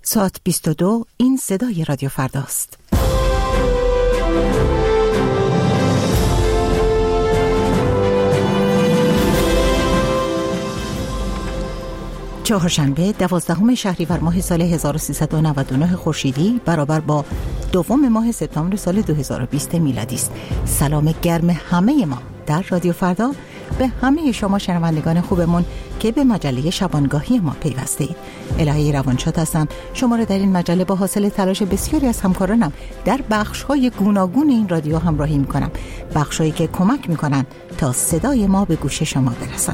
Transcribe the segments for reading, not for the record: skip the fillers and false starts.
ساعت 22 این صدای رادیو فرداست. چهارشنبه 12 شهریور ماه سال 1399 خورشیدی برابر با 2 ماه سپتامبر سال 2020 میلادی است. سلام گرم همه ما در رادیو فردا به همه شما شنوندگان خوبمون که به مجله شبانگاهی ما پیوسته اید. الهی روانشاد هستم. شما را در این مجله با حاصل تلاش بسیاری از همکارانم در بخش‌های گوناگون این رادیو همراهی می‌کنم. بخش‌هایی که کمک می‌کنند تا صدای ما به گوش شما برسد.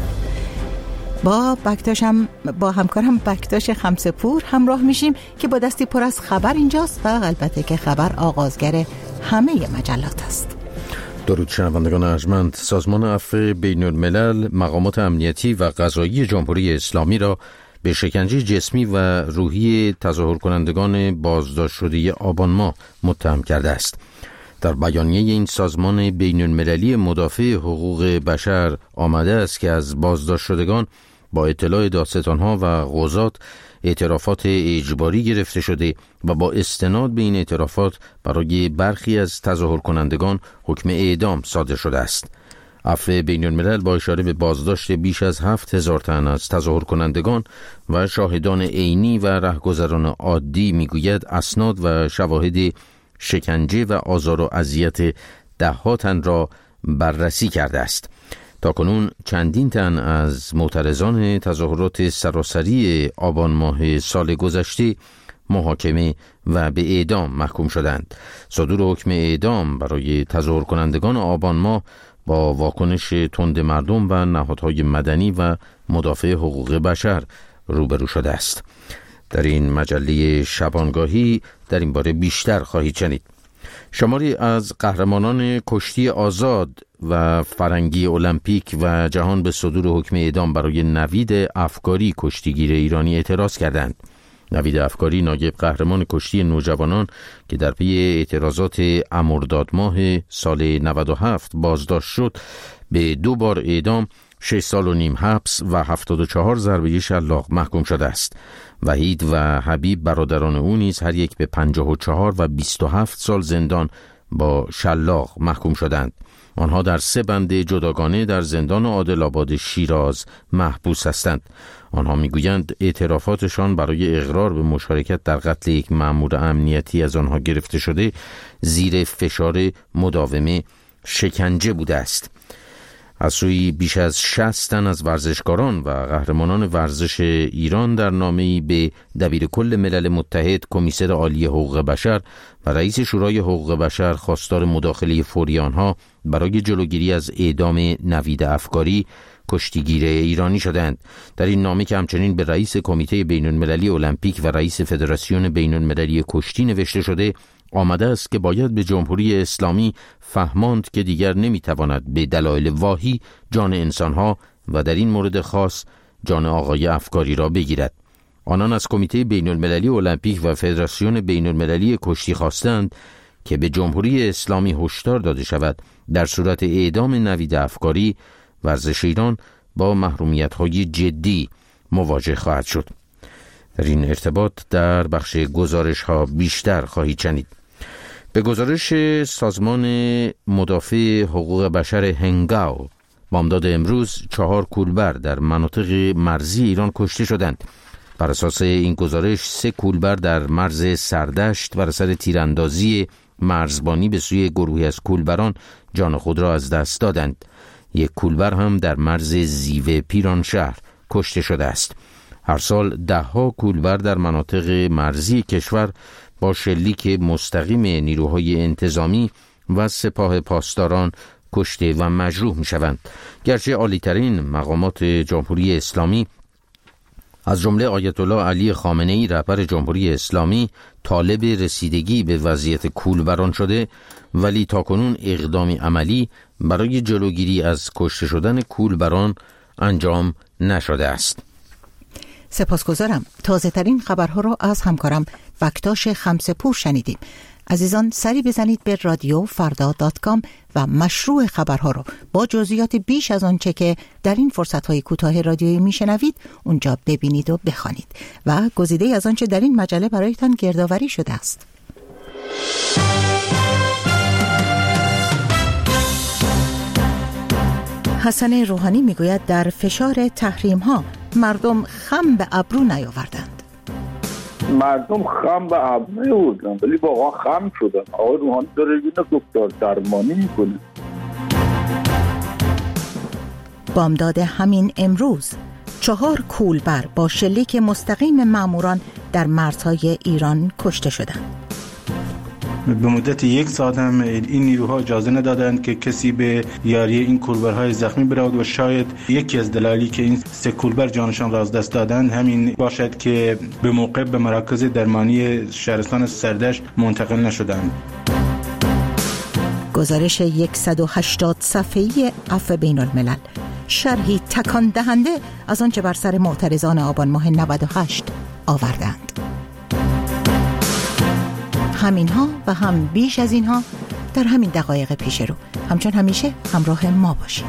با همکارم بکتاش خمسه‌پور همراه میشیم که با دستی پر از خبر اینجاست و البته که خبر آغازگر همه مجلات است. درود شنوندگان ارجمند. سازمان عفو بین‌الملل مقامات امنیتی و قضایی جمهوری اسلامی را به شکنجه جسمی و روحی تظاهر کنندگان بازداشت شده آبان ماه متهم کرده است. در بیانیه این سازمان بین‌المللی مدافع حقوق بشر آمده است که از بازداشت شدگان با اطلاع دادستان‌ها و قضات اعترافات اجباری گرفته شده و با استناد به این اعترافات برای برخی از تظاهر کنندگان حکم اعدام صادر شده است. عفو بین‌الملل با اشاره به بازداشت بیش از 7000 تن از تظاهر کنندگان و شاهدان عینی و رهگذران عادی میگوید اسناد و شواهد شکنجه و آزار و اذیت ده‌ها تن را بررسی کرده است. تاکنون چندین تن از معترضان تظاهرات سراسری آبان ماه سال گذشته محاکمه و به اعدام محکوم شدند. صدور حکم اعدام برای تظاهر کنندگان آبان ماه با واکنش تند مردم و نهادهای مدنی و مدافع حقوق بشر روبرو شده است. در این مجله شبانگاهی در این باره بیشتر خواهید شنید. شماری از قهرمانان کشتی آزاد و فرنگی المپیک و جهان به صدور حکم اعدام برای نوید افکاری کشتیگیر ایرانی اعتراض کردند. نوید افکاری نایب قهرمان کشتی نوجوانان که در پی اعتراضات مرداد ماه سال 97 بازداشت شد به 2 بار اعدام، 6 سال و نیم حبس و 74 ضربه شلاق محکوم شده است. وحید و حبیب برادران او نیز هر یک به 54 و 27 سال زندان با شلاق محکوم شدند. آنها در 3 بند جداگانه در زندان عادل‌آباد شیراز محبوس هستند. آنها میگویند اعترافاتشان برای اقرار به مشارکت در قتل یک مأمور امنیتی از آنها گرفته شده زیر فشار مداوم شکنجه بوده است. از سوی بیش از 60 تن از ورزشکاران و قهرمانان ورزش ایران در نامه‌ای به دبیر کل ملل متحد، کمیسر عالی حقوق بشر و رئیس شورای حقوق بشر خواستار مداخله فوری آنها برای جلوگیری از اعدام نوید افکاری کشتیگیر ایرانی شدند. در این نامه که همچنین به رئیس کمیته بین‌المللی المپیک و رئیس فدراسیون بین‌المللی کشتی نوشته شده آمده است که باید به جمهوری اسلامی فهماند که دیگر نمیتواند به دلایل واهی جان انسانها و در این مورد خاص جان آقای افکاری را بگیرد. آنان از کمیته بین‌المللی المپیک و فدراسیون بین‌المللی کشتی خواستند که به جمهوری اسلامی هشدار داده شود در صورت اعدام نوید افکاری ورزش ایران با محرومیت‌های جدی مواجه خواهد شد. در این ارتباط در بخش گزارش‌ها بیشتر خواهید شنید. به گزارش سازمان مدافع حقوق بشر هنگاو بامداد امروز 4 کولبر در مناطق مرزی ایران کشته شدند. بر اساس این گزارش 3 کولبر در مرز سردشت بر اثر تیراندازی مرزبانی به سوی گروهی از کولبران جان خود را از دست دادند. 1 کولبر هم در مرز زیوه پیرانشهر کشته شده است. هر سال 10 کولبر در مناطق مرزی کشور با شلیک مستقیم نیروهای انتظامی و سپاه پاسداران کشته و مجروح می شوند. گرچه عالی‌ترین مقامات جمهوری اسلامی از جمله آیت الله علی خامنه‌ای رهبر جمهوری اسلامی طالب رسیدگی به وضعیت کولبران شده، ولی تاکنون اقدامی عملی برای جلوگیری از کشته شدن کولبران انجام نشده است. سپاسگزارم. تازه ترین خبرها را از همکارم بکتاش خمسه‌پور شنیدیم. عزیزان سری بزنید به رادیوفردا.com و مشروع خبرها رو با جزئیات بیش از آنچه که در این فرصت‌های کوتاه رادیویی میشنوید اونجا ببینید و بخوانید و گزیده از آنچه در این مجله برایتان گردآوری شده است. حسن روحانی میگوید در فشار تحریم‌ها مردم خم به ابرو نیاوردند. مردم خم به ابرو نیاوردن ولی واقعا خم شدن. آقای روحانی داره اینو گفتار درمانی میکنه. بامداد همین امروز 4 کولبر با شلیک مستقیم ماموران در مرزهای ایران کشته شدند. به مدت 1 ساعت هم این نیروها اجازه ندادند که کسی به یاری این کولبرهای زخمی برود و شاید یکی از دلایلی که این 3 کولبر جانشان را از دست دادند همین باشد که به موقع به مراکز درمانی شهرستان سردشت منتقل نشدند. گزارش 180 صفحه‌ای عفو بین الملل، شرحی تکان دهنده از آنچه بر سر معترضان آبان ماه 98 آوردند. همینها و هم بیش از اینها در همین دقایق پیش رو. همچون همیشه همراه ما باشید.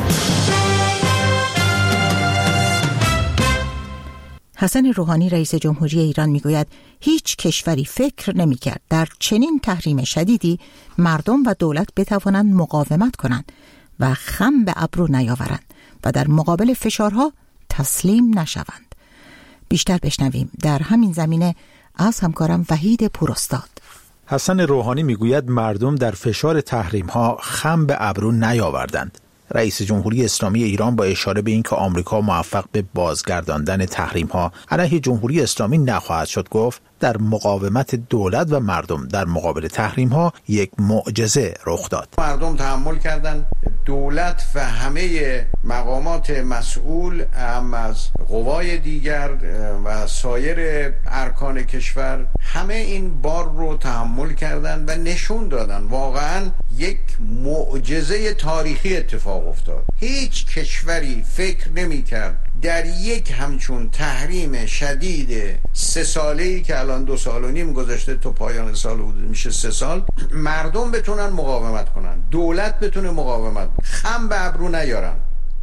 حسن روحانی رئیس جمهوری ایران میگوید هیچ کشوری فکر نمی‌کرد در چنین تحریم شدیدی مردم و دولت بتوانند مقاومت کنند و خم به ابرو نیاورند و در مقابل فشارها تسلیم نشوند. بیشتر بشنویم در همین زمینه از همکارم وحید پوراستاد. حسن روحانی میگوید مردم در فشار تحریم‌ها خم به ابرو نیاوردند. رئیس جمهوری اسلامی ایران با اشاره به اینکه آمریکا موفق به بازگرداندن تحریم‌ها علیه جمهوری اسلامی نخواهد شد گفت در مقاومت دولت و مردم در مقابل تحریم‌ها یک معجزه رخ داد. مردم تحمل کردند، دولت و همه مقامات مسئول هم از قوای دیگر و سایر ارکان کشور همه این بار رو تحمل کردند و نشون دادن واقعاً یک معجزه تاریخی اتفاق افتاد. هیچ کشوری فکر نمی‌کرد در یک همچون تحریم شدید 3 ساله‌ای که الان 2 سال و نیم گذشته تا پایان سال حدود میشه 3 سال، مردم بتونن مقاومت کنن، دولت بتونه مقاومت، خم به ابرو نیارن.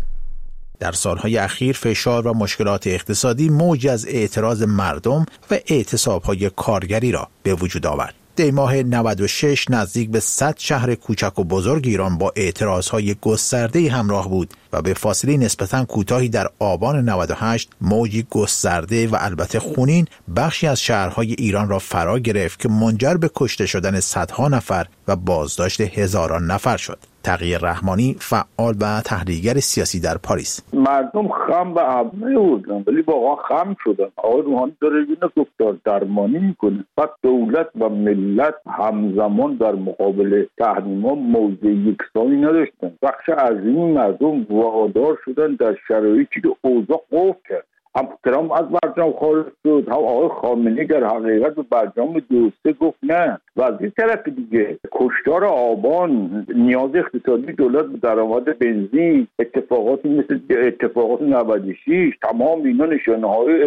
در سالهای اخیر فشار و مشکلات اقتصادی موج از اعتراض مردم و اعتصاب‌های کارگری را به وجود آورد. دی ماه 96 نزدیک به 100 شهر کوچک و بزرگ ایران با اعتراضهای گسترده‌ای همراه بود و به فاصله نسبتاً کوتاهی در آبان 98 موجی گسترده و البته خونین بخشی از شهرهای ایران را فرا گرفت که منجر به کشته شدن صدها نفر و بازداشت هزاران نفر شد. تقی رحمانی فعال و تحلیلگر سیاسی در پاریس: مردم خم به ابرو نیاوردن ولی واقعا خم شدن. آقای روحانی داره اینو گفتار درمانی میکنه. پس دولت و ملت همزمان در مقابل تحریم‌ها موضع یکسانی نداشتن. بخش عظیمی مردم وادار شدن در شرایطی که اوضاع قفل کرد. هم ترامپ از برجام خارج شد، هم آقای خامنه‌ای در حقیقت به برجام 2 گفت نه. و از این طرف دیگه کشتار آبان، نیاز اقتصادی دولت به درآمد بنزین، اتفاقاتی مثل اتفاقات 96، تمام اینا نشانه‌های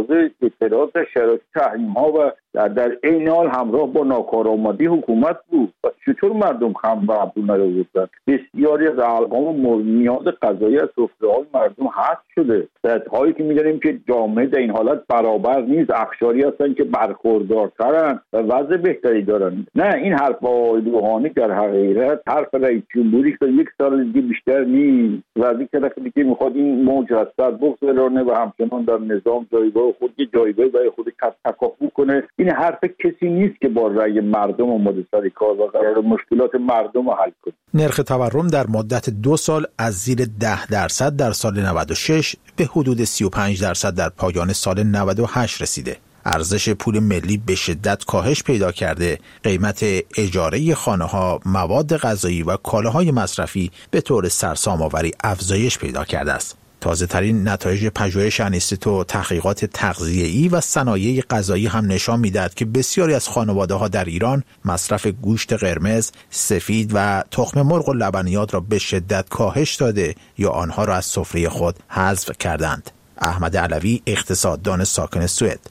اعتراض شرایط تحریم‌ها و در این حال همراه با ناکارآمدی حکومت بود. و چطور مردم خم به ابرو نیاوردن؟ بسیاری از ارقام نیاز غذایی از سفره‌های مردم حذف شده. سطح‌هایی که می‌دونیم که جامعه در این حالت برابر نیست، اقشاری هستن که برخوردارترن و وضع بهتری دارن. نه، این حرف آقای روحانی در حقیقت حرف رئیس جمهوری که 1 سال دیگه بیشتر نیست و از این طرف دیگه میخواد این موج از سر بگذرانه و همچنان در نظام جایگاه خود برای خود تکاپو کنه. این حرف کسی نیست که با رأی مردم اومده سر کار و قرار مشکلات مردم رو حل کنه. نرخ تورم در مدت 2 سال از زیر 10% در سال 96 به حدود 35% در پایان سال 98 رسیده. ارزش پول ملی به شدت کاهش پیدا کرده. قیمت اجاره خانه‌ها، مواد غذایی و کالاهای مصرفی به طور سرسام‌آوری افزایش پیدا کرده است. تازه‌ترین نتایج پژوهش انستیتو تحقیقات تغذیه‌ای و صنایع غذایی هم نشان می‌دهد که بسیاری از خانواده‌ها در ایران مصرف گوشت قرمز، سفید و تخم مرغ و لبنیات را به شدت کاهش داده یا آنها را از سفره خود حذف کردند. احمد علوی، اقتصاددان ساکن سوئد: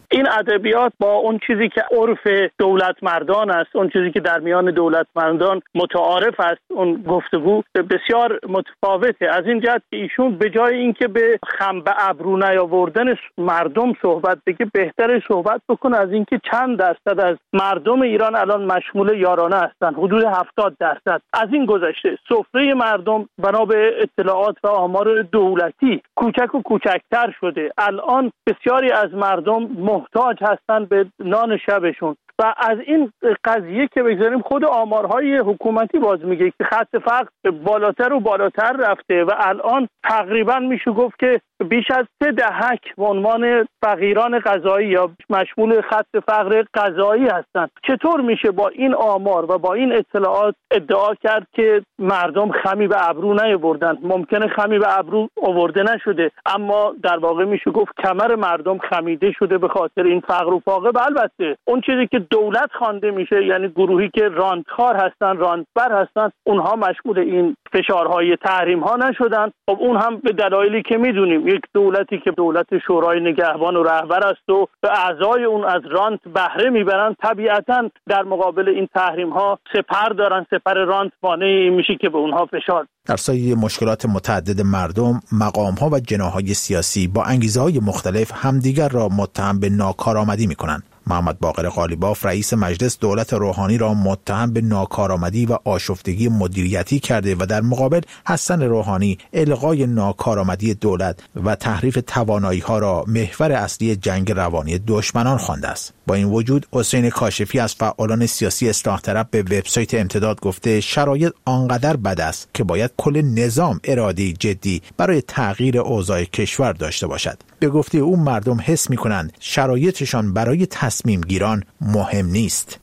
این ادبیات با اون چیزی که عرف دولت مردان است، اون چیزی که در میان دولت مردان متعارف است، اون گفتگو بسیار متفاوته. از این جهت که ایشون به جای اینکه به خم به ابرو نیاوردن مردم صحبت بگه، بهتره صحبت بکنه از اینکه چند درصد از مردم ایران الان مشمول یارانه هستن. حدود 70%. از این گذشته سفره مردم بنا به اطلاعات و آمار دولتی کوچک و کوچکتر شده. الان بسیاری از مردم محتاج هستند به نان شبشون و از این قضیه که بگذاریم خود آمارهای حکومتی باز میگه که خط فقر بالاتر و بالاتر رفته و الان تقریبا میشه گفت که بیش از 3 دهک به عنوان فقیران غذایی یا مشمول خط فقر غذایی هستند. چطور میشه با این آمار و با این اطلاعات ادعا کرد که مردم خمی به ابرو نیاوردن؟ ممکنه خمی به ابرو آورده نشده، اما در واقع میشه گفت کمر مردم خمیده شده به خاطر این فقر و فاقه. و البته اون چیزی که دولت خوانده میشه، یعنی گروهی که رانتخوار هستن، رانتبر هستن، اونها مشمول این فشارهای تحریم ها نشدن. خب اون هم به دلایلی که میدونیم، یک دولتی که دولت شورای نگهبان و رهبر است و اعضای اون از رانت بهره میبرن، طبیعتا در مقابل این تحریم ها سپر دارن، سپر رانت مانع میشه که به اونها فشار. در سایه مشکلات متعدد مردم، مقام‌ها و جناح‌های سیاسی با انگیزه‌های مختلف همدیگر را متهم به ناکارآمدی می‌کنند. محمد باقر قالیباف رئیس مجلس دولت روحانی را متهم به ناکارآمدی و آشفتگی مدیریتی کرده و در مقابل حسن روحانی الغای ناکارآمدی دولت و تحریف توانایی‌ها را محور اصلی جنگ روانی دشمنان خوانده است. با این وجود حسین کاشفی از فعالان سیاسی اصلاح طلب به وبسایت امتداد گفته شرایط آنقدر بد است که باید کل نظام اراده جدی برای تغییر اوضاع کشور داشته باشد. به گفته او مردم حس می‌کنند شرایطشان برای تصمیم گیران مهم نیست.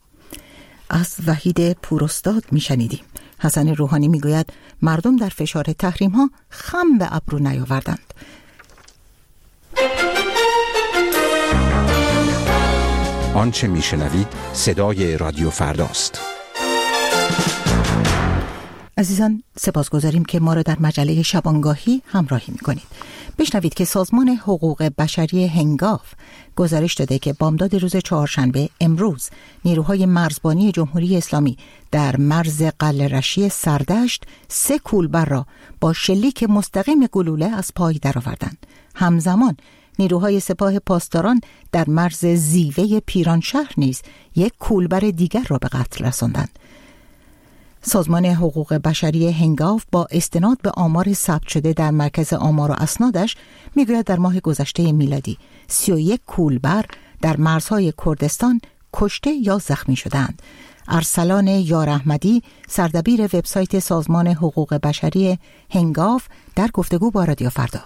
از وحید پوراستاد میشنیدیم. حسن روحانی میگوید مردم در فشار تحریم ها خم به ابرو نیاوردند. آنچه میشنوید صدای رادیو فرداست. عزیزان سپاسگزاریم که ما را در مجله شبانگاهی همراهی میکنید. بشنوید که سازمان حقوق بشری هنگاف گزارش داده که بامداد روز چهارشنبه امروز نیروهای مرزبانی جمهوری اسلامی در مرز قلعه‌رشی سردشت 3 کولبر را با شلیک مستقیم گلوله از پای درآوردند. همزمان نیروهای سپاه پاسداران در مرز زیوه پیرانشهر نیز 1 کولبر دیگر را به قتل رساندند. سازمان حقوق بشری هنگاف با استناد به آمار ثبت شده در مرکز آمار و اسنادش میگوید در ماه گذشته میلادی 31 کولبر در مرزهای کردستان کشته یا زخمی شدند. ارسلان یار احمدی سردبیر وبسایت سازمان حقوق بشری هنگاف در گفتگو با رادیو فردا.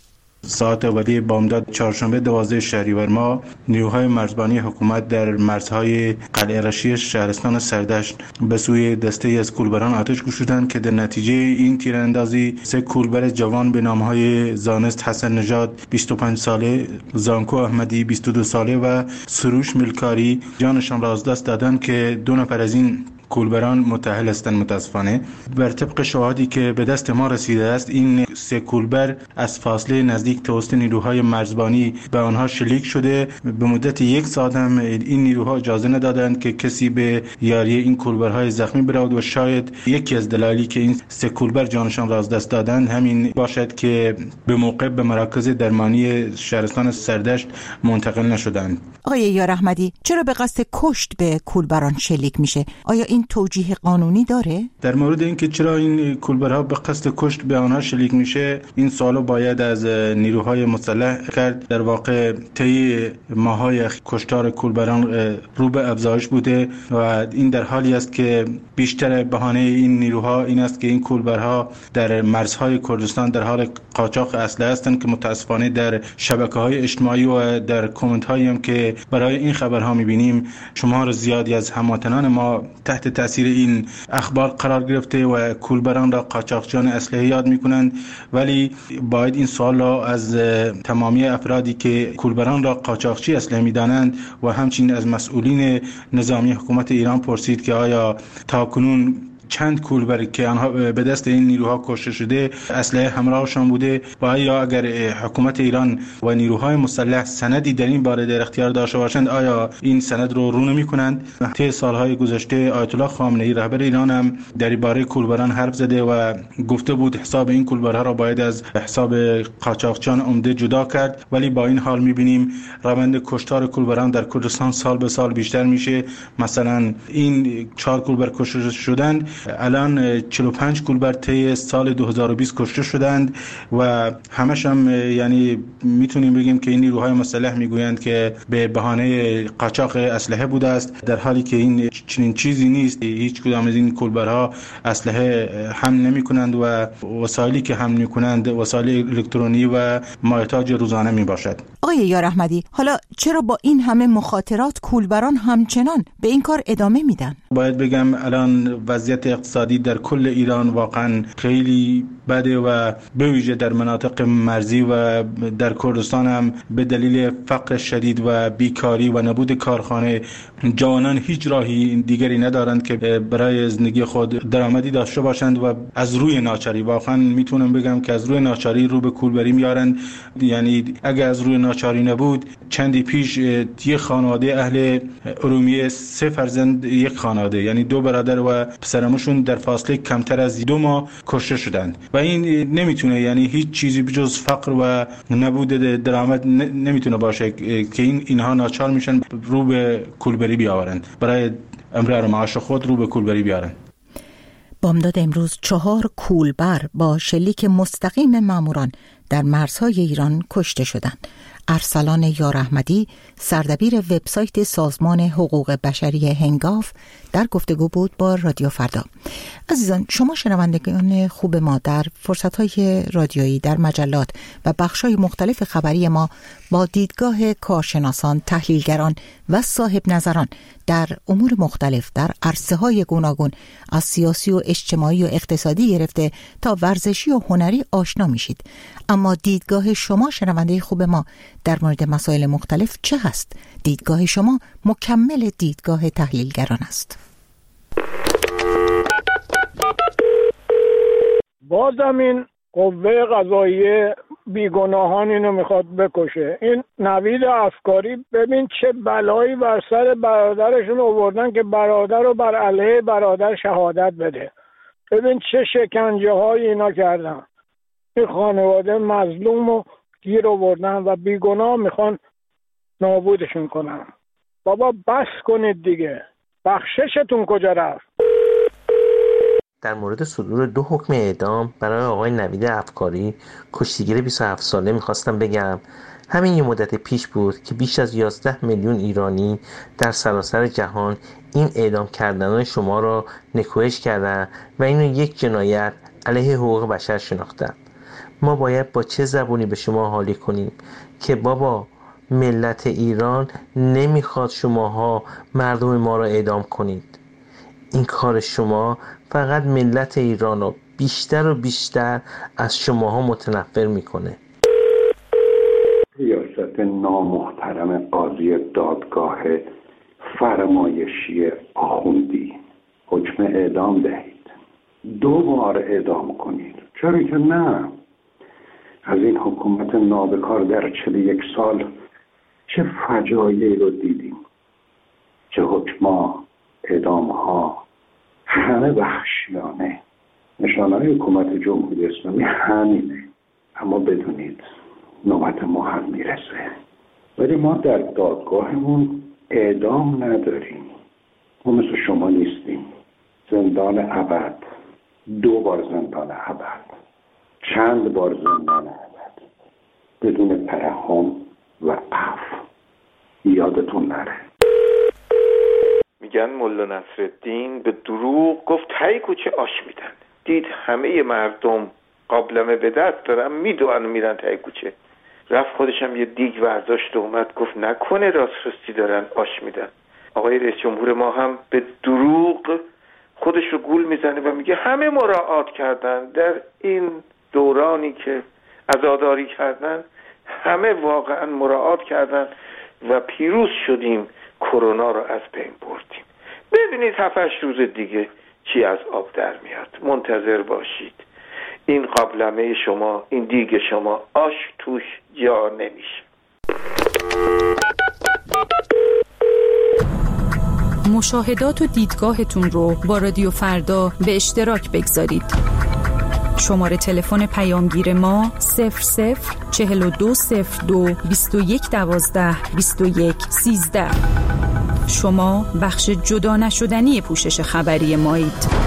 ساعت اولی بامداد چهارشنبه 12 شهریور ماه نیروهای مرزبانی حکومت در مرزهای قلعه‌رشی شهرستان سردشت به سوی دسته از کولبران آتش گشودند که در نتیجه این تیراندازی 3 کولبر جوان به نامهای زانست حسن نژاد 25 ساله، زانکو احمدی 22 ساله و سروش ملکاری جانشان را از دست دادند که 2 نفر از این کولبران متأهل هستند. متاسفانه بر طبق شواهدی که به دست ما رسیده است این 3 کولبر از فاصله نزدیک توسط نیروهای مرزبانی به آنها شلیک شده. به مدت 1 ساعت هم این نیروها اجازه ندادند که کسی به یاری این کولبرهای زخمی برود و شاید یکی از دلایلی که این 3 کولبر جانشان را از دست دادند همین باشد که به موقع به مراکز درمانی شهرستان سردشت منتقل نشدند. آقای یار احمدی، چرا به قصد کشت به کولبران شلیک میشه؟ آیا این توجیه قانونی داره؟ در مورد اینکه چرا این کولبرها به قصد کشت به آنها شلیک میشه این سوالو باید از نیروهای مسلح کرد. در واقع طی ماهای کشتار کولبران رو به افزایش بوده و این در حالی است که بیشتر بهانه این نیروها این است که این کولبرها در مرزهای کردستان در حال قاچاق اسلحه هستند که متاسفانه در شبکه‌های اجتماعی و در کامنت‌هایی هم که برای این خبرها می‌بینیم شمار زیادی از هموطنان ما تحت تاثیر این اخبار قرار گرفته و کولبران را قاچاقچیان اسلحه یاد می‌کنند. ولی باید این سوال را از تمامی افرادی که کولبران را قاچاقچی اسلحه می‌دانند و همچنین از مسئولین نظامی حکومت ایران پرسید که آیا تاکنون چند کولبر که آنها به دست این نیروها کشته شده اسلحه همراهشان بوده و یا اگر حکومت ایران و نیروهای مسلح سندی در این باره در اختیار داشته باشند آیا این سند رو نمی‌کنند؟ طی سالهای گذشته آیت الله خامنه‌ای رهبر ایران هم در باره کولبران حرف زده و گفته بود حساب این کولبرها را باید از حساب قاچاقچیان عمده جدا کرد، ولی با این حال می‌بینیم روند کشتار کولبران در کردستان سال به سال بیشتر میشه. مثلا این 4 کولبر کشته شدند، الان 45 کولبر طی سال 2020 کشته شدند و همش هم یعنی میتونیم بگیم که این نیروهای مسلح میگویند که به بهانه قاچاق اسلحه بوده است، در حالی که این چنین چیزی نیست. هیچ کدام از این کولبرها اسلحه حمل نمیکنند و وسایلی که حمل میکنند وسایل الکترونی و مایحتاج روزانه میباشد. آقای یار احمدی، حالا چرا با این همه مخاطرات کولبران همچنان به این کار ادامه میدن؟ باید بگم الان وضعیت اقتصادی در کل ایران واقعا خیلی بده و به ویژه در مناطق مرزی و در کردستان هم به دلیل فقر شدید و بیکاری و نبود کارخانه جوانان هیچ راهی دیگری ندارند که برای زندگی خود درآمدی داشته باشند و از روی ناچاری، واقعا میتونم بگم که از روی ناچاری رو به کولبری میارند. یعنی اگر از روی ناچاری نبود چندی پیش یک خانواده اهل ارومیه 3 فرزند یک خانواده یعنی 2 برادر و پسرمشون در فاصله کمتر از 2 ماه کشته شدند و این نمیتونه، یعنی هیچ چیزی بجز فقر و نبود درآمد نمیتونه باشه که اینها ناچار میشن رو به کولبری بیاورند، برای امرار معاش خود رو به کولبری بیارن. بامداد امروز 4 کولبر با شلیک مستقیم ماموران در مرزهای ایران کشته شدند. ارسلان یار احمدی، سردبیر وبسایت سازمان حقوق بشری هنگاف، در گفتگو بود با رادیو فردا. عزیزان، شما شنوندگان خوب ما در فرصت‌های رادیویی، در مجلات و بخش‌های مختلف خبری ما با دیدگاه کارشناسان، تحلیلگران و صاحب نظران در امور مختلف در عرصه‌های گوناگون از سیاسی و اجتماعی و اقتصادی گرفته تا ورزشی و هنری آشنا میشید. اما دیدگاه شما شنونده خوب ما در مورد مسائل مختلف چه هست؟ دیدگاه شما مکمل دیدگاه تحلیلگران است. بازم این قوه قضاییه بیگناهان اینو میخواد بکشه. این نوید افکاری ببین چه بلایی بر سر برادرشون آوردن که برادر رو بر علیه برادر شهادت بده. ببین چه شکنجه های اینا کردن. این خانواده مظلوم رو گیر آوردن و بیگناه میخوان نابودشون کنن. بابا بس کنید دیگه، بخششتون کجا رفت؟ در مورد صدور 2 حکم اعدام برای آقای نوید افکاری، کشتیگیر 27 ساله، میخواستم بگم همین یه مدت پیش بود که بیش از 11 میلیون ایرانی در سراسر جهان این اعدام کردنهای شما را نکوهش کردن و اینو یک جنایت علیه حقوق بشر شناختن. ما باید با چه زبونی به شما حالی کنیم که بابا ملت ایران نمیخواد شماها مردم ما را اعدام کنید. این کار شما فقط ملت ایران را بیشتر و بیشتر از شماها متنفر میکنه. ریاست نامحترم قاضی دادگاه فرمایشی آخوندی حکم اعدام دهید، 2 بار اعدام کنید. چرا که نه؟ از این حکومت نابکار در 41 سال چه فجایعی رو دیدیم، چه حکم‌ها، اعدام‌ها، همه وحشیانه. نشانه‌های حکومت جمهوری اسلامی همینه. اما بدونید نوبت ما هم میرسه، ولی ما در دادگاهمون اعدام نداریم. ما مثل شما نیستیم. زندان ابد، 2 بار زندان ابد، چند بار زندان ابد، بدون ترحم و عفو. یادتون نره. میگن ملا نصرالدین به دروغ گفت تای کوچه آش میدن. دید همه مردم قابلمه به دست دارن میدوئن میرن تای کوچه. رفت خودشم یه دیگ برداشت و اومد گفت نکنه راستی دارن آش میدن. آقای رئیس جمهور ما هم به دروغ خودش رو گول میزنه و میگه همه مراعات کردن در این دورانی که عزاداری کردن، همه واقعا مراعات کردن و پیروز شدیم، کرونا رو از بین بردیم. ببینید 7-8 روز دیگه چی از آب در میاد. منتظر باشید. این قابلمه شما، این دیگ شما آش توش جا نمیشه. مشاهدات و دیدگاهتون رو با رادیو فردا به اشتراک بگذارید. شماره تلفن پیامگیر ما 004202 2112 2113. شما بخش جدا نشدنی پوشش خبری مایید.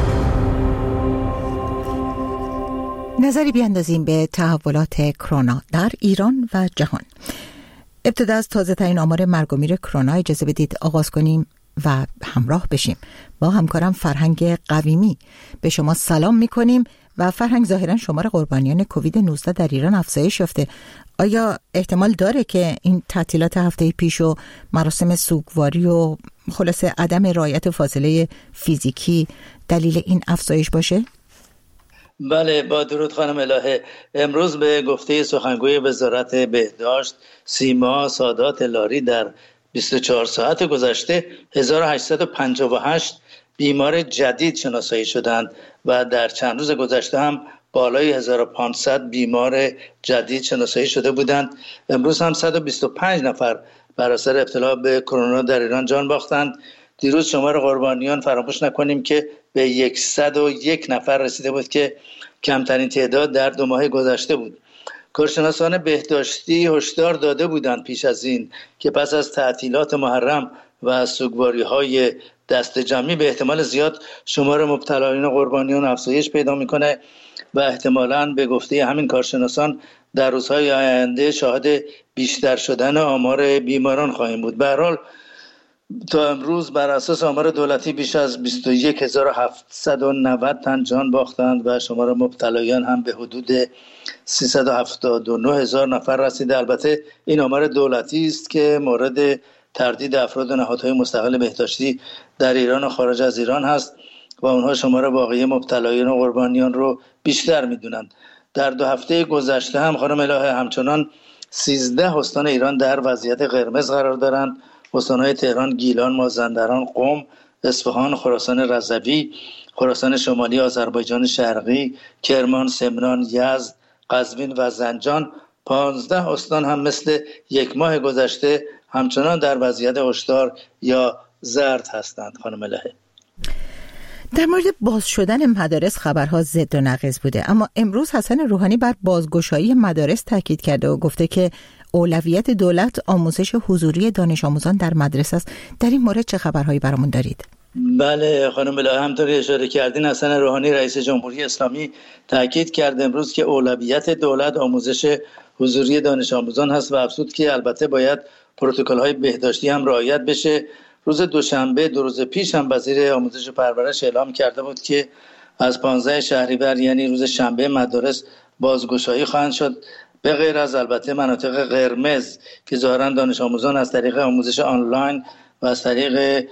نظری بیاندازیم به تحولات کرونا در ایران و جهان. ابتدا از تازه ترین آمار مرگ و میر کرونا اجازه بدید آغاز کنیم و همراه بشیم با همکارم فرهنگ قویمی. به شما سلام میکنیم و فرهنگ، ظاهرا شمار قربانیان کووید 19 در ایران افزایش یافته. آیا احتمال داره که این تعطیلات هفته پیش و مراسم سوگواری و خلاصه عدم رعایت فاصله فیزیکی دلیل این افزایش باشه؟ بله، با درود خانم الهه. امروز به گفته سخنگوی وزارت بهداشت سیما سادات لاری در 24 ساعت گذشته 1858 بیمار جدید شناسایی شدند و در چند روز گذشته هم بالای 1500 بیمار جدید شناسایی شده بودند. امروز هم 125 نفر بر اثر ابتلا به کرونا در ایران جان باختند. دیروز شمار قربانیان فراموش نکنیم که به 101 نفر رسیده بود که کمترین تعداد در 2 ماه گذشته بود. کارشناسان بهداشتی هشدار داده بودند پیش از این که پس از تعطیلات محرم و سوگواری‌های دست جمعی به احتمال زیاد شمار مبتلایان و قربانیان افزایش پیدا میکنه و احتمالاً به گفته همین کارشناسان در روزهای آینده شاهد بیشتر شدن آمار بیماران خواهیم بود. به هر حال تا امروز بر اساس آمار دولتی بیش از 21790 تن جان باختند و شمار مبتلایان هم به حدود 379000 نفر رسیده. البته این آمار دولتی است که مورد تردید افراد و نهادهای مستقل بهداشتی در ایران و خارج از ایران هست و اونها شمار واقعی مبتلایان و قربانیان رو بیشتر میدونند. در 2 هفته گذشته هم خانم الهه همچنان 13 استان ایران در وضعیت قرمز قرار دارند. استان‌های تهران، گیلان، مازندران، قم، اصفهان، خراسان رضوی، خراسان شمالی، آذربایجان شرقی، کرمان، سمنان، یزد، قزوین و زنجان. 15 استان هم مثل 1 ماه گذشته همچنان در وضعیت هشدار یا زرد هستند. خانم الهه، در مورد باز شدن مدارس خبرها ضد و نقیض بوده، اما امروز حسن روحانی بر بازگشایی مدارس تاکید کرده و گفته که اولویت دولت آموزش حضوری دانش آموزان در مدرسه است. در این مورد چه خبرهایی برامون دارید؟ بله خانم الهه، همطوری اشاره کردین حسن روحانی رئیس جمهوری اسلامی تاکید کرد امروز که اولویت دولت آموزش حضوری دانش آموزان هست و افزود که البته باید پروتکل‌های بهداشتی هم رعایت بشه. روز دوشنبه 2 روز پیش هم وزیر آموزش و پرورش اعلام کرده بود که از 15 شهریور یعنی روز شنبه مدارس بازگشایی خواهند شد، به غیر از البته مناطق قرمز که ظاهرا دانش آموزان از طریق آموزش آنلاین و از طریق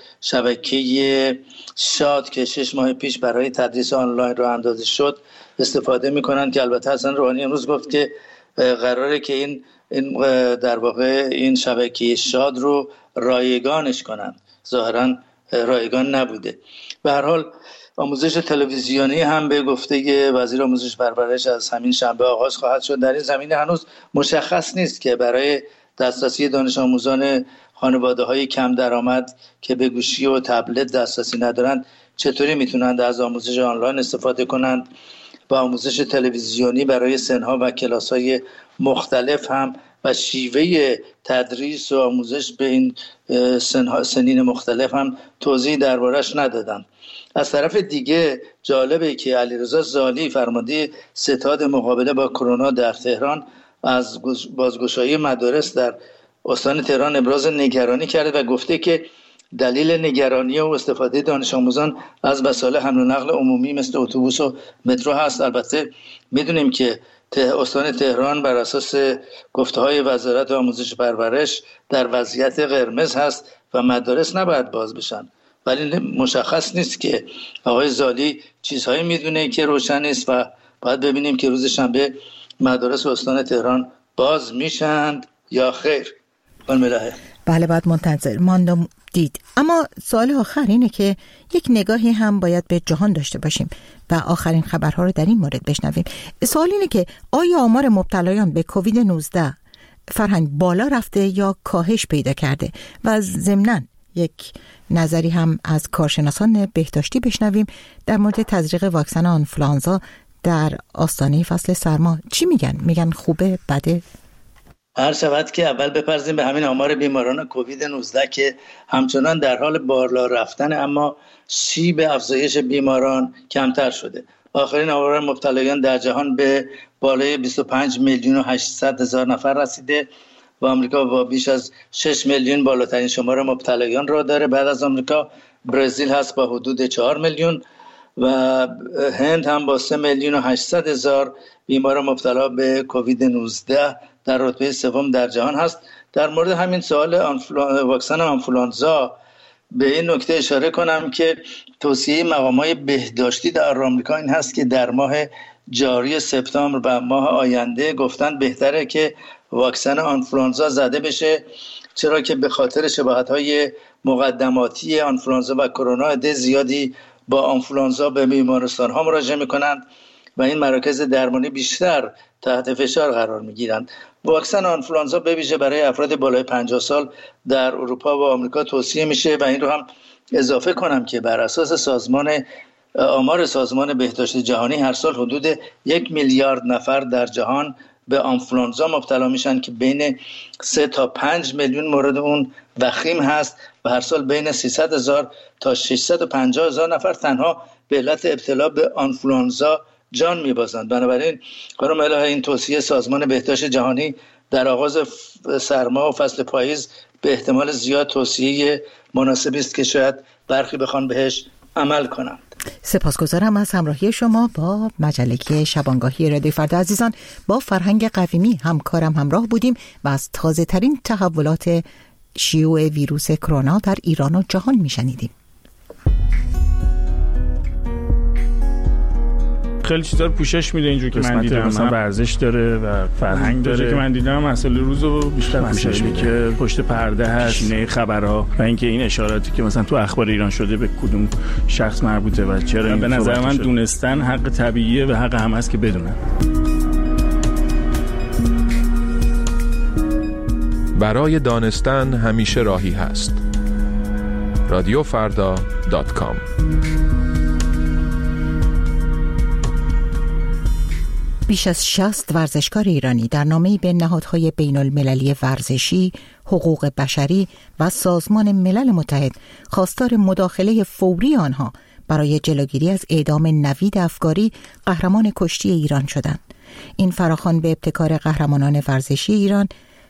شبکه شاد که 6 ماه پیش برای تدریس آنلاین رو اندازی شد استفاده می‌کنند، که البته حسن روحانی امروز گفت که قراره که این در واقع این شبکه شاد رو رایگانش کنند. ظاهرا رایگان نبوده. به هر حال آموزش تلویزیونی هم به گفته وزیر آموزش پرورش از همین شنبه آغاز خواهد شد. در این زمینه هنوز مشخص نیست که برای دسترسی دانش آموزان خانواده‌های کم درآمد که به گوشی و تبلت دسترسی ندارند چطوری میتونند از آموزش آنلاین استفاده کنند. با آموزش تلویزیونی برای سنها و کلاس‌های مختلف هم و شیوه تدریس و آموزش به این سنین مختلف هم توضیح دربارش ندادند. از طرف دیگه جالبه که علیرضا زالی فرمانده ستاد مقابله با کرونا در تهران از بازگشایی مدارس در استان تهران ابراز نگرانی کرده و گفته که دلیل نگرانی و استفاده دانش آموزان از وسایل حمل و نقل عمومی مثل اتوبوس و مترو هست. البته میدونیم که استان تهران بر اساس گفته‌های وزارت آموزش پرورش در وضعیت قرمز هست و مدارس نباید باز بشن، ولی مشخص نیست که آقای زالی چیزهایی میدونه که روشن نیست و باید ببینیم که روز شنبه مدارس استان تهران باز میشند یا خیر. بله بعد منتظر ماندم دید. اما سوال آخر اینه که یک نگاهی هم باید به جهان داشته باشیم و آخرین خبرها رو در این مورد بشنویم. سوال اینه که آیا آمار مبتلایان به کووید 19 فرهنگ بالا رفته یا کاهش پیدا کرده؟ و ضمناً یک نظری هم از کارشناسان بهداشتی بشنویم در مورد تزریق واکسن آنفولانزا در آستانه فصل سرما. چی میگن خوبه بده؟ هر شود که اول بپرزیم به همین آمار بیماران کووید 19 که همچنان در حال بالا رفتن، اما شیب افزایش بیماران کمتر شده. آخرین آمار مبتلایان در جهان به بالای 25 میلیون و 800 هزار نفر رسیده و آمریکا با بیش از 6 میلیون بالاترین شمار مبتلایان را داره. بعد از آمریکا برزیل هست با حدود 4 میلیون و هند هم با 3 میلیون و 800 هزار بیمار مبتلا به کووید 19 در رتبه سوم در جهان هست. در مورد همین سوال واکسن آنفولانزا به این نکته اشاره کنم که توصیه مقامات بهداشتی در آمریکا این هست که در ماه جاری سپتامبر و ماه آینده گفتن بهتره که واکسن آنفولانزا زده بشه، چرا که به خاطر شباهت‌های مقدماتی آنفولانزا و کرونا عده زیادی با آنفولانزا به بیمارستان‌ها مراجعه می‌کنند و این مراکز درمانی بیشتر تحت فشار قرار می‌گیرند. واکسن آنفولانزا به ویژه برای افراد بالای 50 سال در اروپا و آمریکا توصیه میشه و این رو هم اضافه کنم که بر اساس آمار سازمان بهداشت جهانی هر سال حدود 1 میلیارد نفر در جهان به آنفولانزا مبتلا میشن که بین 3 تا 5 میلیون مورد اون وخیم هست و هر سال بین 300 هزار تا 650 هزار نفر تنها به علت ابتلا به آنفولانزا جان میبازند. بنابراین خانم الهه این توصیه سازمان بهداشت جهانی در آغاز سرما و فصل پاییز به احتمال زیاد توصیه مناسبی است که شاید برخی بخوان بهش عمل کنند. سپاسگزارم از همراهی شما با مجله شبانگاهی رادیو فردا. عزیزان، با فرهنگ قویمی همکارم همراه بودیم و از تازه ترین تحولات شیوع ویروس کرونا در ایران و جهان میشنیدیم. خیلی چیزا رو پوشش میده اینجور که من دیدم، مثلا ورزش داره و فرهنگ داره که من دیدم، مسئله روزو بیشتر پوشش میده که پشت پرده هست، پیشینه خبرها و اینکه این اشاراتی که مثلا تو اخبار ایران شده به کدوم شخص مربوطه و چرا این به نظر من دونستن حق طبیعیه و حق هم هست که بدونن. برای دانستن همیشه راهی هست. radiofarda.com. بیش از 60 ورزشکار ایرانی در نامه‌ای به نهادهای بین المللی ورزشی، حقوق بشری و سازمان ملل متحد خواستار مداخله فوری آنها برای جلوگیری از اعدام نوید افکاری، قهرمان کشتی ایران شدند. این فراخوان به ابتکار قهرمانان ورزشی ایران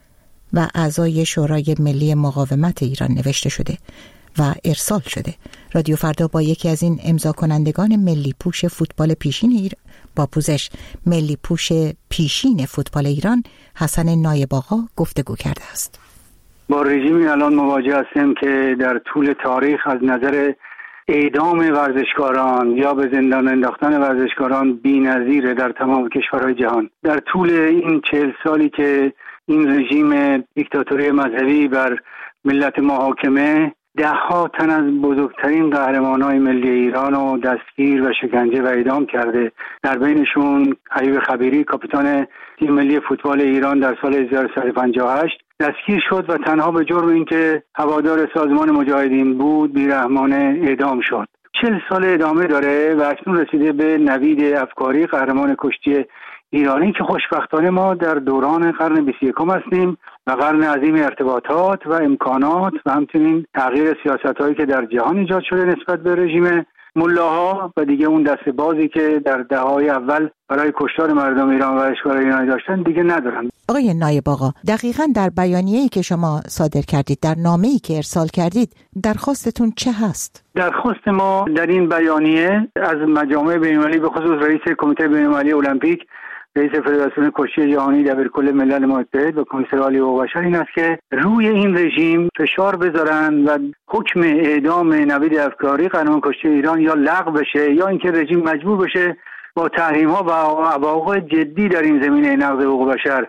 و اعضای شورای ملی مقاومت ایران نوشته شده و ارسال شده. رادیو فردا با یکی از این امضا کنندگان ملی پوش فوتبال پیشین ایران با پوزش ملی پوش پیشین فوتبال ایران حسن نایب آقا گفتگو کرده است. با رژیمی الان مواجه هستیم که در طول تاریخ از نظر اعدام ورزشکاران یا به زندان انداختن ورزشکاران بی‌نظیره در تمام کشورهای جهان. در طول این 40 سالی که این رژیم دیکتاتوری مذهبی بر ملت ما حاکمه، 10 تن از بزرگترین قهرمانای ملی ایران رو دستگیر و شکنجه و اعدام کرده. در بینشون ایوب خبیری کاپیتان تیم ملی فوتبال ایران در سال 1358 دستگیر شد و تنها به جرم اینکه هوادار سازمان مجاهدین بود بیرحمانه اعدام شد. 40 سال ادامه داره و اکنون رسیده به نوید افکاری قهرمان کشتی ایرانی که خوشبختانه ما در دوران قرن 21 هستیم و قرن عظیم ارتباطات و امکانات و همچنین تغییر سیاست‌هایی که در جهان ایجاد شده نسبت به رژیم ملاها و دیگه اون دست بازی که در دهه‌های اول برای کشتار مردم ایران و اشکال ایرانی داشتن دیگه ندارن. آقای نایب آقا، دقیقاً در بیانیه‌ای که شما صادر کردید، در نامه‌ای که ارسال کردید، درخواستتون چه هست؟ درخواست ما در این بیانیه از مجامع بین‌المللی به خصوص رئیس کمیته بین‌المللی المپیک، رئیس فدراسیون کشتی جهانی، دبیرکل ملل متحد و کمیسر عالی حقوق بشر این است که روی این رژیم فشار بذارن و حکم اعدام نوید افکاری قهرمان کشتی ایران یا لغو بشه یا اینکه رژیم مجبور بشه با تحریم‌ها و عواقب جدی در این زمینه نقض حقوق بشر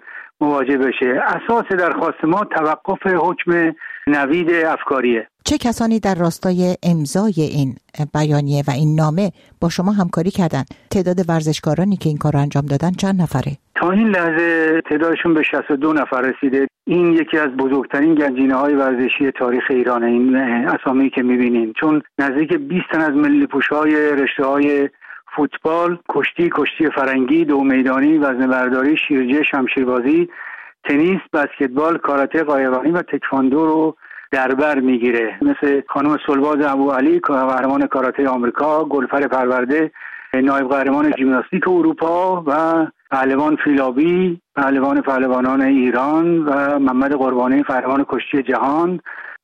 مواجه بشه. اساس درخواست ما توقف حکم نوید افکاریه. چه کسانی در راستای امضای این بیانیه و این نامه با شما همکاری کردند؟ تعداد ورزشکارانی که این کار رو انجام دادن چند نفره؟ تا این لحظه تعدادشون به 62 نفر رسیده. این یکی از بزرگترین گنجینه‌های ورزشی تاریخ ایرانه، این اسامی که می‌بینین، چون نزدیک 20 تن از ملی پوش‌های رشته‌های فوتبال، کشتی فرنگی، دو میدانی، وزنه‌برداری، شیرجه، شمشیربازی، تنیس، بسکتبال، کاراته قایقرانی و تکواندو رو در بر میگیره. مثل خانم سلواز ابوعلی، قهرمان کاراته آمریکا، گلفر پرورده، نایب قهرمان ژیمناستیک اروپا و پهلوان فیلابی، پهلوانان ایران و محمد قربانی، قهرمان کشتی جهان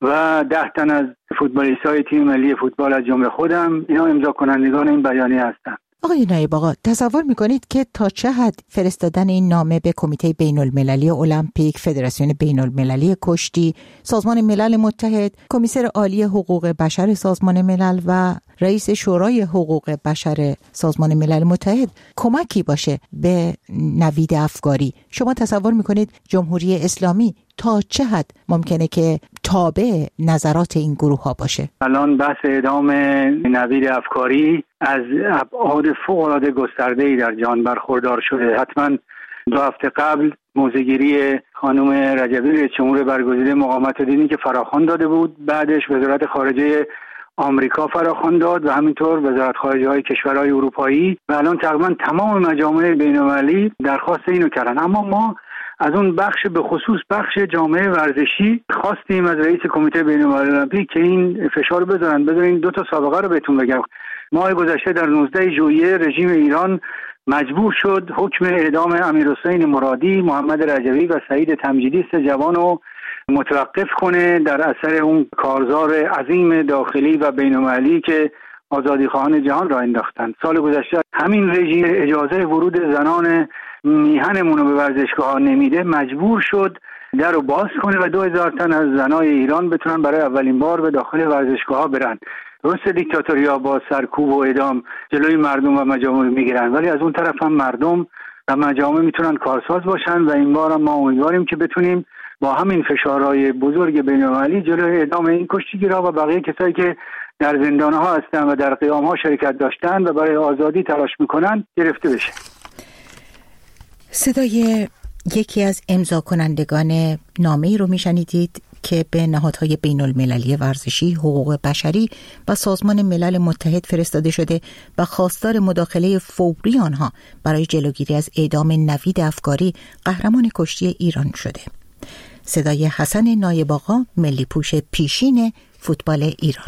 و 10 تن از فوتبالیست‌های تیم ملی فوتبال از جمله خودم، اینا امضا کنندگان این بیانیه هستند. آقای نایب آقا، تصور میکنید که تا چه حد فرستادن این نامه به کمیته بین‌المللی المپیک، فدراسیون بین‌المللی کشتی، سازمان ملل متحد، کمیسر عالی حقوق بشر سازمان ملل و رئیس شورای حقوق بشر سازمان ملل متحد کمکی باشه به نوید افکاری؟ شما تصور میکنید جمهوری اسلامی تا چه حد ممکنه که تابع نظرات این گروه ها باشه؟ الان بحث اعدام نوید افکاری از ابعاد فوق‌العاده گسترده‌ای در جهان برخوردار شده. حتما 2 هفته قبل موضع‌گیری خانم رجبی رئیس جمهور برگزیده مقاومت دینی که فراخوان داده بود، بعدش وزارت خارجه آمریکا فراخوان داد و همینطور وزارت خارجه های کشورهای اروپایی و الان تقریبا تمام مجامع بین‌المللی درخواست اینو کردن. اما ما از اون به خصوص بخش جامعه ورزشی خواستیم از رئیس کمیته بین‌المللی المپیک که این فشار بذارین 2 تا سابقه رو بهتون بگم. ماه گذشته در 19 ژوئیه رژیم ایران مجبور شد حکم اعدام امیرحسین مرادی، محمد رجبی و سعید تمجیدی، 3 جوان رو متوقف کنه در اثر اون کارزار عظیم داخلی و بین‌المللی که آزادیخواهان جهان را انداختند. سال گذشته همین رژیم اجازه ورود زنان میهنمون رو به ورزشگاه ها نمیده، مجبور شد در رو باز کنه و 2000 تن از زنای ایران بتونن برای اولین بار به داخل ورزشگاه ها برن. درست دیکتاتوریا با سرکوب و اعدام جلوی مردم و مجامع میگیرن، ولی از اون طرف هم مردم و مجامع میتونن کارساز باشن و این بار هم ما امیدواریم که بتونیم با همین فشارهای بزرگ بین‌المللی جلوی اعدام این کشتیگیرها و بقیه کسایی که در زندان‌ها هستن و در قیام‌ها شرکت داشتن و برای آزادی تلاش میکنن گرفته بشه. صدای یکی از امضا کنندگان نامه‌ای رو میشنیدید که به نهادهای بین‌المللی ورزشی، حقوق بشری و سازمان ملل متحد فرستاده شده و خواستار مداخله فوری آنها برای جلوگیری از اعدام نوید افکاری، قهرمان کشتی ایران شده. صدای حسن نایب آقا، ملی پوش پیشین فوتبال ایران.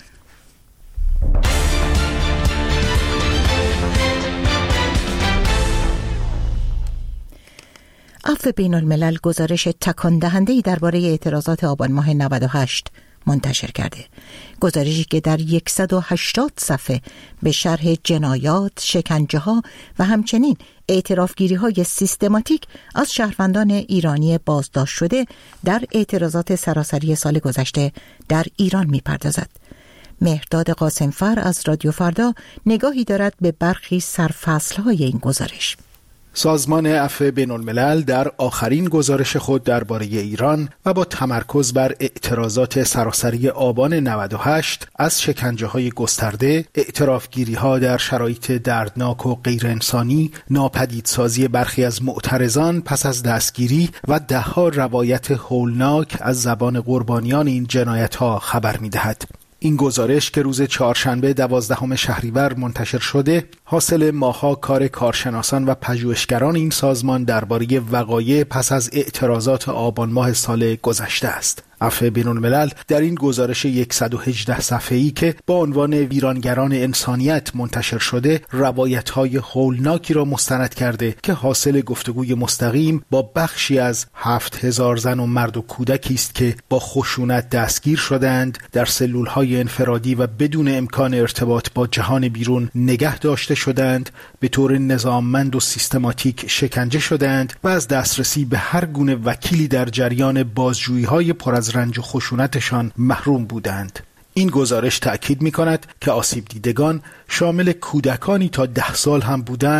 عفو بین‌الملل گزارش تکان دهنده‌ای درباره اعتراضات آبان ماه 98 منتشر کرده. گزارشی که در 180 صفحه به شرح جنایات، شکنجه‌ها و همچنین اعترافگیری‌های سیستماتیک از شهروندان ایرانی بازداشت شده در اعتراضات سراسری سال گذشته در ایران می‌پردازد. مهرداد قاسمفر از رادیو فردا نگاهی دارد به برخی سرفصل‌های این گزارش. سازمان عفو بین‌الملل در آخرین گزارش خود درباره ایران و با تمرکز بر اعتراضات سراسری آبان 98 از شکنجه‌های گسترده، اعترافگیری‌ها در شرایط دردناک و غیر انسانی، ناپدیدسازی برخی از معترضان پس از دستگیری و ده‌ها روایت هولناک از زبان قربانیان این جنایت‌ها خبر می‌دهد. این گزارش که روز چهارشنبه 12 شهریور منتشر شده، حاصل ماها کار کارشناسان و پژوهشگران این سازمان درباره وقایع پس از اعتراضات آبان ماه سال گذشته است. عفو بین‌الملل در این گزارش 118 صفحه‌ای که با عنوان ویرانگران انسانیت منتشر شده، روایت‌های هولناکی را مستند کرده که حاصل گفتگوی مستقیم با بخشی از 7000 زن و مرد و کودکی است که با خشونت دستگیر شدند، در سلول‌های انفرادی و بدون امکان ارتباط با جهان بیرون نگه داشته شدند، به طور نظاممند و سیستماتیک شکنجه شدند و از دسترسی به هر گونه وکیلی در جریان بازجویی‌های پر از رنج و خشونتشان محروم بودند. این گزارش تأکید می‌کند که آسیب دیدگان شامل کودکانی تا 10 سال هم بودند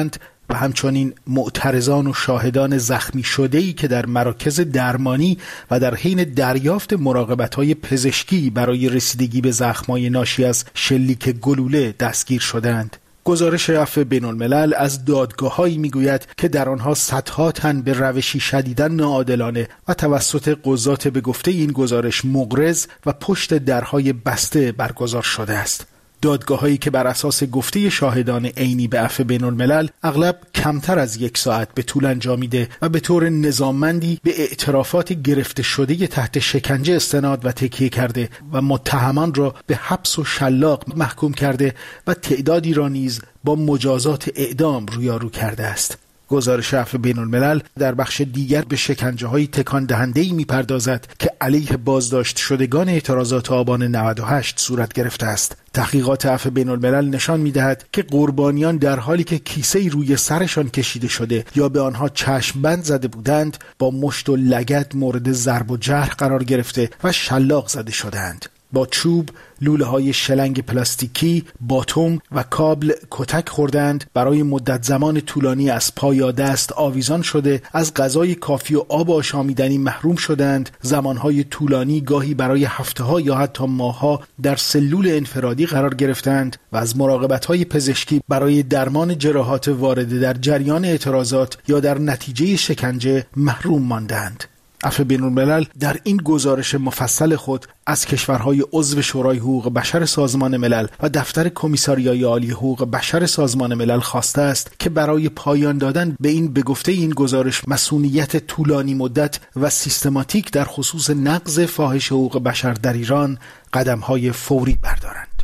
و همچنین معترضان و شاهدان زخمی شده‌ای که در مراکز درمانی و در حین دریافت مراقبت‌های پزشکی برای رسیدگی به زخم‌های ناشی از شلیک گلوله دستگیر شدند. گزارش عفو بین‌الملل از دادگاه‌هایی می‌گوید که در آنها صدها تن به روشی شدیداً ناعادلانه و توسط قضات به گفته این گزارش مغرض و پشت درهای بسته برگزار شده است. دادگاه‌هایی که بر اساس گفته شاهدان عینی به عفو بین‌الملل اغلب کمتر از 1 ساعت به طول انجامیده و به طور نظاممندی به اعترافات گرفته شده تحت شکنجه استناد و تکیه کرده و متهمان را به حبس و شلاق محکوم کرده و تعدادی را نیز با مجازات اعدام رویارو کرده است. گزارش عفو بین‌الملل در بخش دیگر به شکنجه‌های تکان دهنده‌ای می‌پردازد که علیه بازداشت شدگان اعتراضات آبان 98 صورت گرفته است. تحقیقات عفو بین‌الملل نشان می‌دهد که قربانیان در حالی که کیسه‌ای روی سرشان کشیده شده یا به آنها چشم بند زده بودند، با مشت و لگد مورد ضرب و جرح قرار گرفته و شلاق زده شدند. با چوب، لوله‌های شلنگ پلاستیکی، باتوم و کابل کتک خوردند، برای مدت زمان طولانی از پا یا دست آویزان شده، از غذای کافی و آب آشامیدنی محروم شدند، زمانهای طولانی گاهی برای هفته‌ها یا حتی ماه‌ها در سلول انفرادی قرار گرفتند و از مراقبت‌های پزشکی برای درمان جراحات وارده در جریان اعتراضات یا در نتیجه شکنجه محروم ماندند. عفو بین‌الملل در این گزارش مفصل خود از کشورهای عضو شورای حقوق بشر سازمان ملل و دفتر کمیساریای عالی حقوق بشر سازمان ملل خواسته است که برای پایان دادن به این به گفته این گزارش مسئولیت طولانی مدت و سیستماتیک در خصوص نقض فاحش حقوق بشر در ایران قدم‌های فوری بردارند.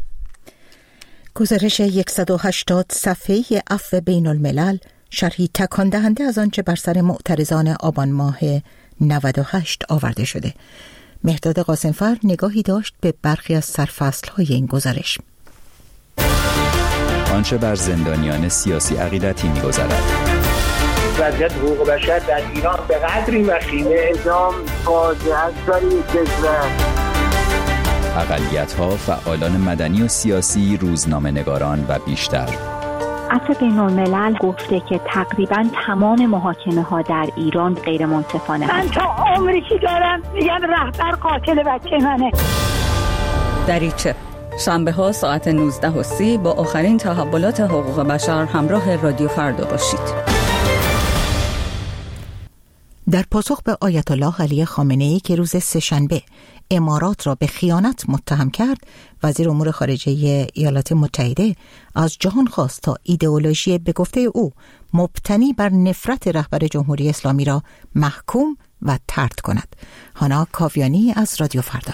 گزارش 180 صفحه‌ای عفو بین‌الملل شرحی تکان دهنده از آنچه بر سر معترضان آبان ماه 98 آورده شده. مهداد قاسمفر نگاهی داشت به برخی از سرفصل‌های این گزارش. آنچه بر زندانیان سیاسی عقیدتی می‌گذرد. وضعیت حقوق بشر در ایران به قدری وخیمه، اعدام فاجعه است برای کشور. اقلیت‌ها، فعالان مدنی و سیاسی، روزنامه‌نگاران و بیشتر. عفو بین‌الملل گفته که تقریباً تمام محاکمه‌ها در ایران غیر منصفانه. من تا عمری که دارم میگم رهبر قاتل بچه منه. دریچه شنبه ها ساعت 19:30 با آخرین تحولات حقوق بشر همراه رادیو فردا باشید. در پاسخ به آیت الله علی خامنه‌ای که روز سه‌شنبه امارات را به خیانت متهم کرد، وزیر امور خارجه ایالات متحده از جهان خواست تا ایدئولوژی به گفته او مبتنی بر نفرت رهبر جمهوری اسلامی را محکوم و طرد کند. هانا کاویانی از رادیو فردا.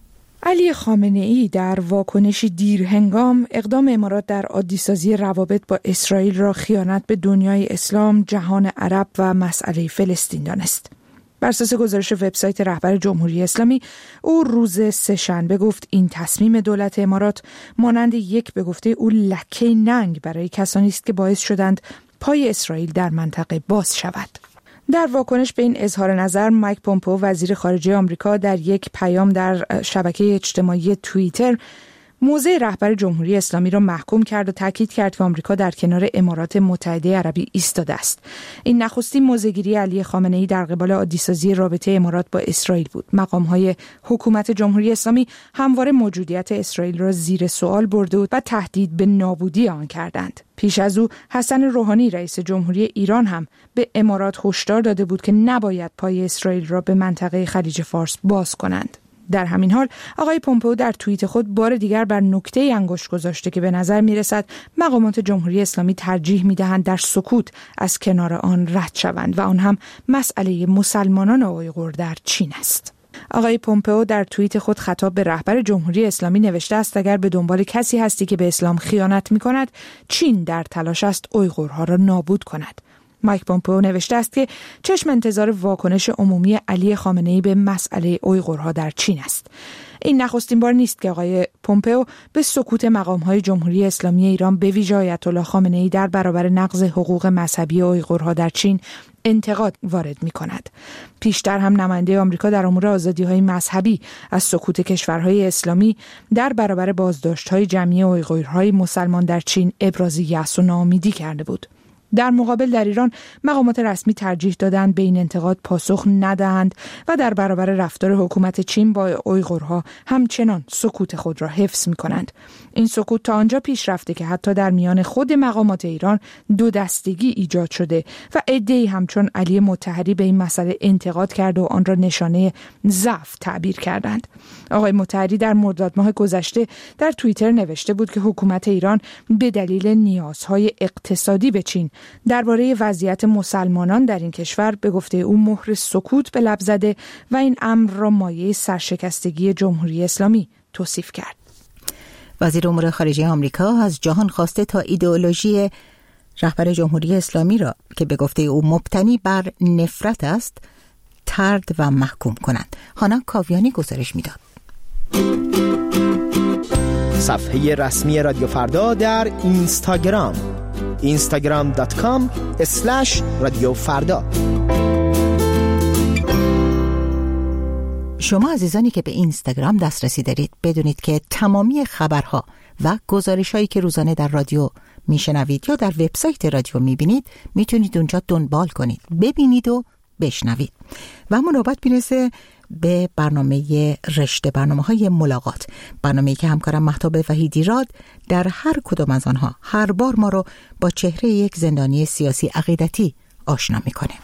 علی خامنه‌ای در واکنشی دیرهنگام اقدام امارات در عادی‌سازی روابط با اسرائیل را خیانت به دنیای اسلام، جهان عرب و مسئله فلسطین دانست. بر اساس گزارش وبسایت رهبر جمهوری اسلامی، او روز سه‌شنبه گفت این تصمیم دولت امارات مانند یک به گفته او لکه ننگ برای کسانی است که باعث شدند پای اسرائیل در منطقه باز شود. در واکنش به این اظهار نظر، مایک پومپئو وزیر خارجه آمریکا در یک پیام در شبکه اجتماعی توییتر موضع رهبر جمهوری اسلامی را محکوم کرد و تاکید کرد که آمریکا در کنار امارات متحده عربی ایستاده است. این نخستین موضع‌گیری علی خامنه‌ای در قبال عادی‌سازی رابطه امارات با اسرائیل بود. مقام‌های حکومت جمهوری اسلامی همواره موجودیت اسرائیل را زیر سوال برده و تهدید به نابودی آن کردند. پیش از او حسن روحانی رئیس جمهوری ایران هم به امارات هشدار داده بود که نباید پای اسرائیل را به منطقه خلیج فارس باز کنند. در همین حال آقای پومپئو در توییت خود بار دیگر بر نکته انگشت گذاشته که به نظر میرسد مقامات جمهوری اسلامی ترجیح میدهند در سکوت از کنار آن رد شوند و آن هم مسئله مسلمانان اویغور در چین است. آقای پومپئو در توییت خود خطاب به رهبر جمهوری اسلامی نوشته است اگر به دنبال کسی هستی که به اسلام خیانت میکند، چین در تلاش است اویغورها را نابود کند. مایک پومپئو نوشته است که چشم انتظار واکنش عمومی علی خامنه‌ای به مسئله اویغورها در چین است. این نخستین بار نیست که آقای پومپئو به سکوت مقام‌های جمهوری اسلامی ایران به ویژه آیت الله خامنه‌ای در برابر نقض حقوق مذهبی اویغورها در چین انتقاد وارد می‌کند. پیشتر هم نماینده آمریکا در امور آزادی‌های مذهبی از سکوت کشورهای اسلامی در برابر بازداشت‌های جمعی اویغورهای مسلمان در چین ابراز یأس و ناامیدی کرده بود. در مقابل در ایران مقامات رسمی ترجیح دادند به این انتقاد پاسخ ندهند و در برابر رفتار حکومت چین با اویغورها همچنان سکوت خود را حفظ می‌کنند. این سکوت تا آنجا پیش رفته که حتی در میان خود مقامات ایران دو دستگی ایجاد شده و عده‌ای همچون علی مطهری به این مسئله انتقاد کرد و آن را نشانه ضعف تعبیر کردند. آقای مطهری در مرداد ماه گذشته در توییتر نوشته بود که حکومت ایران به دلیل نیازهای اقتصادی به چین درباره وضعیت مسلمانان در این کشور به گفته او مهر سکوت به لب زده و این امر را مایه سرشکستگی جمهوری اسلامی توصیف کرد. وزیر امور خارجه آمریکا از جهان خواسته تا ایدئولوژی رهبر جمهوری اسلامی را که به گفته او مبتنی بر نفرت است طرد و محکوم کنند. هانا کاویانی گزارش میداد. صفحه رسمی رادیو فردا در اینستاگرام instagram.com/رادیوفردا. شما عزیزانی که به اینستاگرام دسترسی دارید بدونید که تمامی خبرها و گزارش‌هایی که روزانه در رادیو میشنوید یا در وبسایت رادیو میبینید میتونید اونجا دنبال کنید، ببینید و بشنوید. و اما نوبت میرسه به رشته برنامه‌های ملاقات، برنامه‌ای که همکارم مهتاب وحیدی راد در هر کدام از آنها هر بار ما رو با چهره یک زندانی سیاسی عقیدتی آشنا میکنه.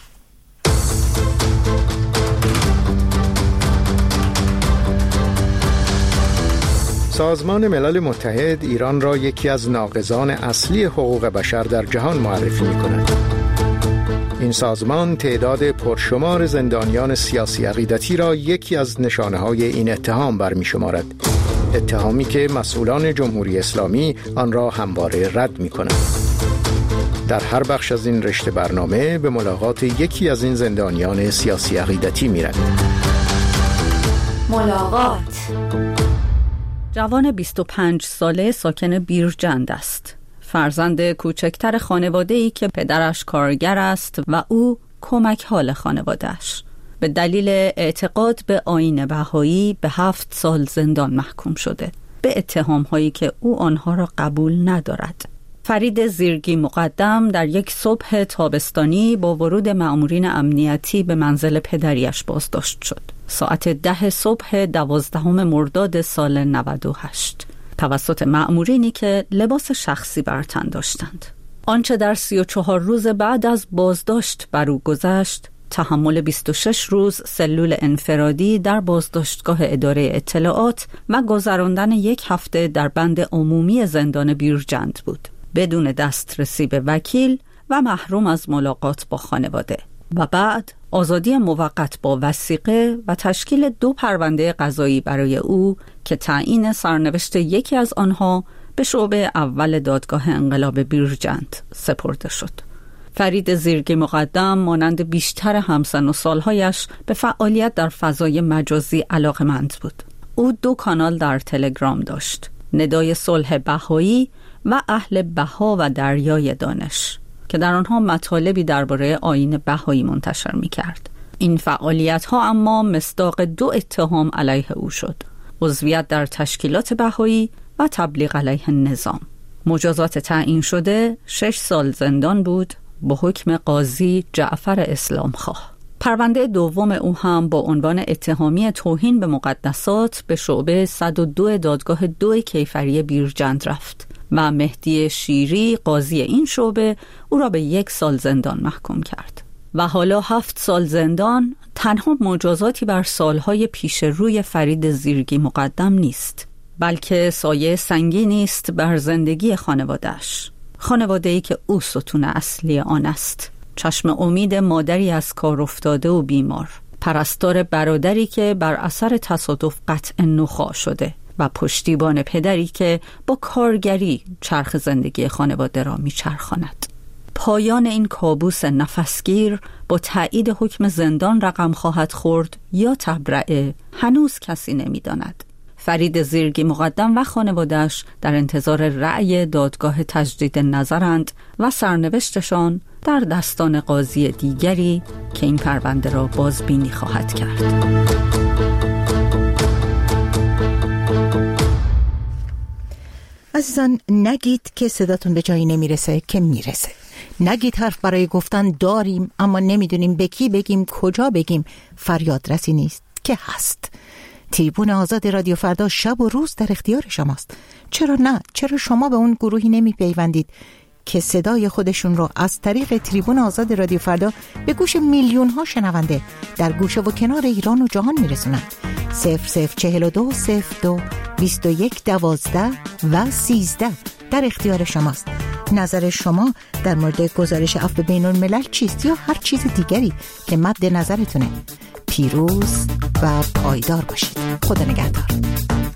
سازمان ملل متحد ایران را یکی از ناقضان اصلی حقوق بشر در جهان معرفی می‌کند. این سازمان تعداد پرشمار زندانیان سیاسی عقیدتی را یکی از نشانه‌های این اتهام برمی‌شمارد. اتهامی که مسئولان جمهوری اسلامی آن را همواره رد می‌کنند. در هر بخش از این رشته برنامه به ملاقات یکی از این زندانیان سیاسی عقیدتی می‌رویم. ملاقات. جوان 25 ساله ساکن بیرجند است. فرزند کوچکتر خانواده‌ای که پدرش کارگر است و او کمک حال خانواده‌اش. به دلیل اعتقاد به آیین بهایی به 7 سال زندان محکوم شده، به اتهام‌هایی که او آنها را قبول ندارد. فرید زیرگی مقدم در یک صبح تابستانی با ورود مأمورین امنیتی به منزل پدریش بازداشت شد. ساعت 10 صبح 12 مرداد سال 98 توسط مأمورینی که لباس شخصی بر تن داشتند. آنچه در 34 روز بعد از بازداشت بر او گذشت، تحمل 26 روز سلول انفرادی در بازداشتگاه اداره اطلاعات و گذراندن 1 هفته در بند عمومی زندان بیرجند بود، بدون دسترسی به وکیل و محروم از ملاقات با خانواده، و بعد آزادی موقت با وثیقه و تشکیل 2 پرونده قضایی برای او که تعیین سرنوشت یکی از آنها به شعبه اول دادگاه انقلاب بیرجند سپرده شد. فرید زیرگی مقدم مانند بیشتر همسن و سالهایش به فعالیت در فضای مجازی علاقمند بود. او 2 کانال در تلگرام داشت: ندای صلح بهایی و اهل بها و دریای دانش، که در آنها مطالبی درباره آیین بهایی منتشر می‌کرد. این فعالیت‌ها اما مصداق 2 اتهام علیه او شد: عضویت در تشکیلات بهایی و تبلیغ علیه نظام. مجازات تعیین شده 6 سال زندان بود با حکم قاضی جعفر اسلامخواه. پرونده دوم او هم با عنوان اتهامی توهین به مقدسات به شعبه 102 دادگاه 2 کیفری بیرجند رفت و مهدی شیری قاضی این شعبه او را به 1 سال زندان محکوم کرد. و حالا 7 سال زندان تنها مجازاتی بر سالهای پیش روی فرید زیرگی مقدم نیست، بلکه سایه سنگینی است بر زندگی خانواده‌اش. خانواده‌ای که او ستون اصلی آن است. چشم امید مادری از کار افتاده و بیمار، پرستار برادری که بر اثر تصادف قطع نخاع شده و پشتیبان پدری که با کارگری چرخ زندگی خانواده را میچرخاند. پایان این کابوس نفسگیر با تایید حکم زندان رقم خواهد خورد یا تبرئه، هنوز کسی نمیداند. فرید زیرگی مقدم و خانواده‌اش در انتظار رأی دادگاه تجدید نظرند و سرنوشتشان در دستان قاضی دیگری که این پرونده را بازبینی خواهد کرد. عزیزان، نگید که صداتون به جایی نمیرسه که میرسه. نگید حرف برای گفتن داریم اما نمیدونیم به کی بگیم، کجا بگیم. فریاد رسی نیست که هست. تریبون آزاد رادیو فردا شب و روز در اختیار شماست. چرا نه؟ چرا شما به اون گروهی نمی پیوندید که صدای خودشون رو از طریق تریبون آزاد رادیو فردا به گوش میلیون ها شنونده در گوشه و کنار ایران و جهان میرسونن؟ 0042 02 21 12 و 13 در اختیار شماست. نظر شما در مورد گزارش عفو بین الملل چیست یا هر چیز دیگری که مد نظرتونه؟ پیروز و پایدار باشید. خدا نگهدار.